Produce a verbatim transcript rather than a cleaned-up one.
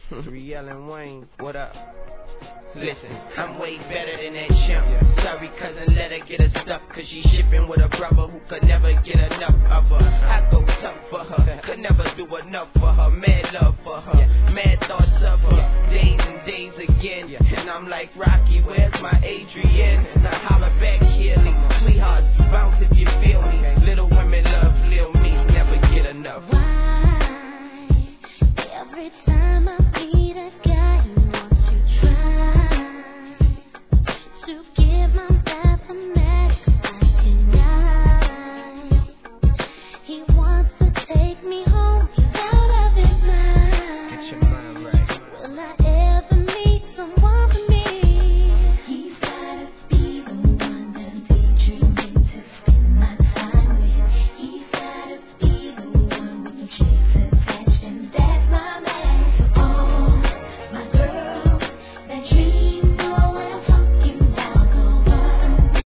three L and Wayne, what up? Listen, I'm way better than that chimp. Sorry cousin, let her get her stuff, cause she shipping with a brother who could never get enough of her. I go tough for her, could never do enough for her. Mad love for her, mad thoughts of her, days and days again. And I'm like, Rocky, where's my Adrian? And I holler back here,